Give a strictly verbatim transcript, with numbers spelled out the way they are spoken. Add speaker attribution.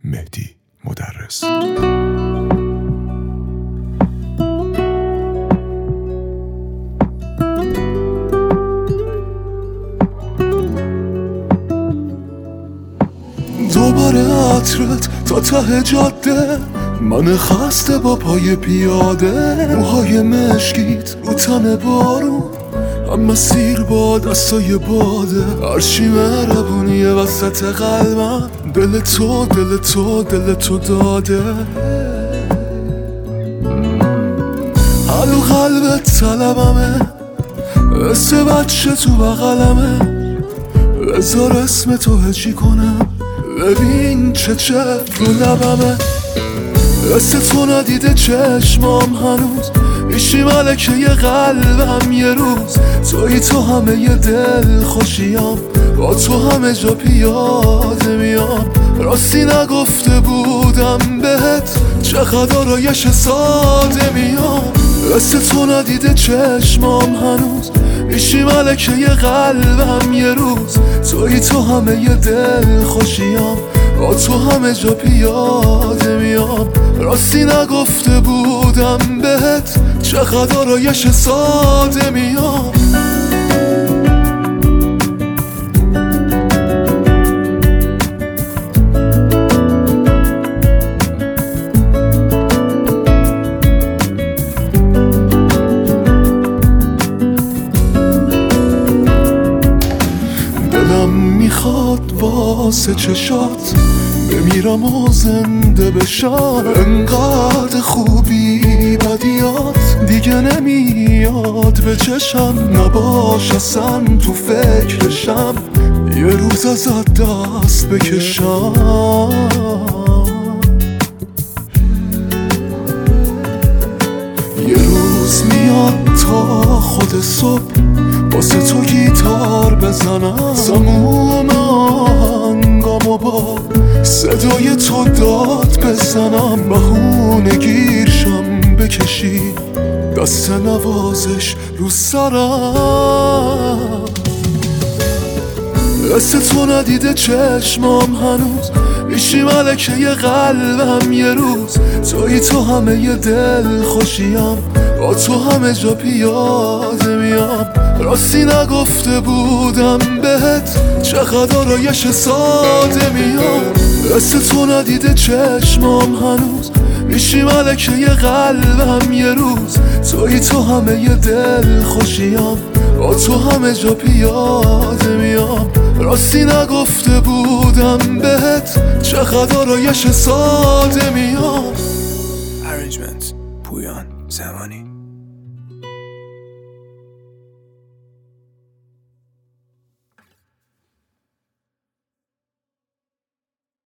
Speaker 1: مهدی مدرس.
Speaker 2: دوباره عطرت تا ته جاده، من خسته با پای پیاده، موهای مشکیت رو تن بارون، هم مسیر با دستای باده، هرچی مهربونیه وسط قلبم، دل تو دل تو دل تو داده. حلو قلبت طلبمه، حس بچه تو بغلمه، بذار اسم تو هجی کنم، ببین چه چفت رو لبمه. حس تو ندیده چشمام هنوز، ایشی ملکه ی قلبم یه روز، توی تو همه ی دل خوشیام، با تو همه جا پیاده میام. راستی نگفته بودم بهت، چقدر آرایش ساده میام. حس تو ندیده چشمام هنوز، ایشی ملکه ی قلبم یه روز، توی تو همه ی دل خوشیام، با تو همه جا پیاده میام. راستی نگفته بودم بهت، چقدر آرایش ساده میام. دلم میخواد واسه چشات بمیرم و زنده بشم، انقدر خوبی بدیات دیگه نمیاد به چشم، نباش اصلا تو فکرشم، یه روز ازت دست بکشم. یه روز میاد تا خود صبح، واسه تو گیتار بزنم، سموم آهنگامو با صدای تو داد بزنم، بهونه گیرشم بکشی دست نوازش رو سرم. حس تو ندیده چشمام هنوز، ایشی ملکه ی قلبم یه روز، توی تو همه ی دل خوشیم، با تو همه جا پیاده میام. راستی نگفته بودم بهت، چقدر آرایش ساده میام. حس تو ندیده چشمام هنوز، ایشی ملکه ی قلبم یه روز، توی تو همه ی دل خوشیم، با تو همه جا پیاده میام. راستی نگفته بودم بهت، چقدر آرایش ساده میام.
Speaker 3: Arrangement پویان زمانی.